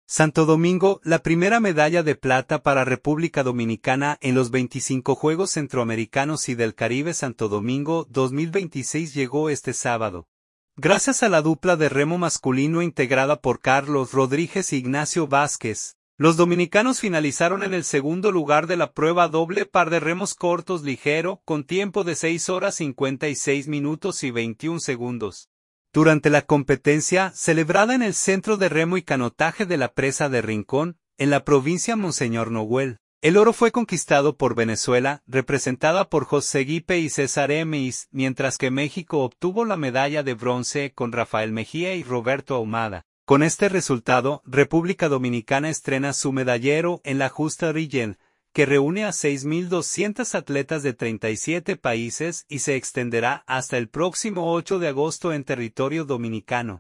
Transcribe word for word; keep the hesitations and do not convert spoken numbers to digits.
Santo Domingo, la primera medalla de plata para República Dominicana en los veinticinco Juegos Centroamericanos y del Caribe Santo Domingo dos mil veintiséis llegó este sábado. Gracias a la dupla de remo masculino integrada por Carlos Rodríguez e Ignacio Vázquez, los dominicanos finalizaron en el segundo lugar de la prueba doble par de remos cortos ligero, con tiempo de seis horas cincuenta y seis minutos y veintiún segundos. Durante la competencia, celebrada en el Centro de Remo y Canotaje de la Presa de Rincón, en la provincia Monseñor Noel, el oro fue conquistado por Venezuela, representada por José Guipe y César Emis, mientras que México obtuvo la medalla de bronce con Rafael Mejía y Roberto Ahumada. Con este resultado, República Dominicana estrena su medallero en la justa Region, que reúne a seis mil doscientos atletas de treinta y siete países y se extenderá hasta el próximo ocho de agosto en territorio dominicano.